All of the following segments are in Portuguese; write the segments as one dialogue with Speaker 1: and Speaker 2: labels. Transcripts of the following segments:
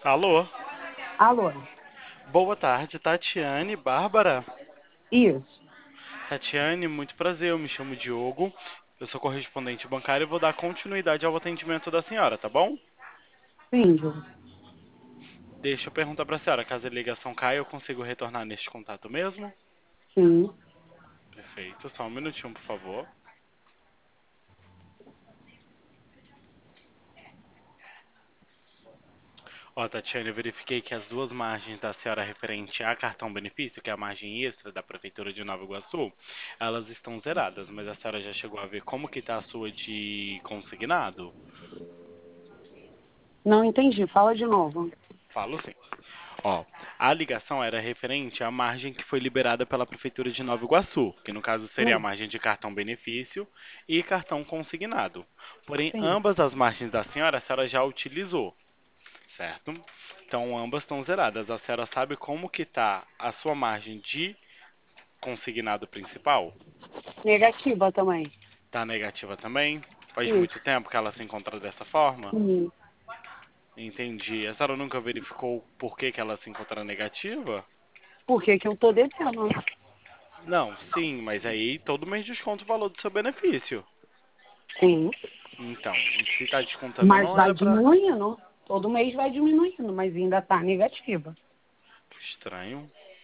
Speaker 1: Alô,
Speaker 2: Alô?
Speaker 1: boa tarde, Tatiane, Bárbara.
Speaker 2: Isso.
Speaker 1: Tatiane, muito prazer, eu me chamo Diogo, eu sou correspondente bancário e vou dar continuidade ao atendimento da senhora, tá bom?
Speaker 2: Sim, Ju.
Speaker 1: Deixa eu perguntar pra senhora, caso a ligação caia, eu consigo retornar neste contato mesmo?
Speaker 2: Sim.
Speaker 1: Perfeito, só um minutinho, por favor. Ó, Tatiane, eu verifiquei que as duas margens da senhora referente a cartão benefício, que é a margem extra da Prefeitura de Nova Iguaçu, elas estão zeradas, mas a senhora já chegou a ver como que tá a sua de consignado?
Speaker 2: Não entendi. Fala de novo.
Speaker 1: Falo sim. Ó, a ligação era referente à margem que foi liberada pela Prefeitura de Nova Iguaçu, que no caso seria a
Speaker 2: Hum,
Speaker 1: margem de cartão benefício e cartão consignado. Porém,
Speaker 2: sim.
Speaker 1: ambas as margens da senhora, a senhora já utilizou, certo? Então, ambas estão zeradas. A senhora sabe como que tá a sua margem de consignado principal?
Speaker 2: Negativa também.
Speaker 1: Tá negativa também? Faz muito
Speaker 2: Isso.
Speaker 1: tempo que ela se encontra dessa forma?
Speaker 2: Sim.
Speaker 1: Entendi. A senhora nunca verificou por que que ela se encontra negativa?
Speaker 2: Por que que eu tô devendo?
Speaker 1: Não, sim, mas aí todo mês desconta o valor do seu benefício.
Speaker 2: Sim.
Speaker 1: Então, e se tá descontando,
Speaker 2: Mas
Speaker 1: não
Speaker 2: vai
Speaker 1: era pra.
Speaker 2: diminuindo. Todo mês vai diminuindo, mas ainda tá negativa.
Speaker 1: Estranho.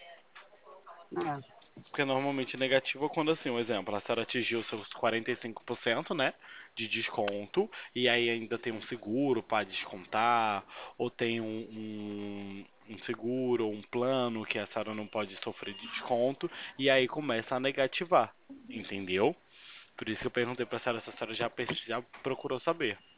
Speaker 2: É.
Speaker 1: Porque normalmente negativo é quando assim, um exemplo, a senhora atingiu seus 45%, né, de desconto, e aí ainda tem um seguro para descontar, ou tem um seguro ou um plano que a senhora não pode sofrer de desconto, e aí começa a negativar, entendeu? Por isso que eu perguntei pra senhora se a senhora já procurou saber.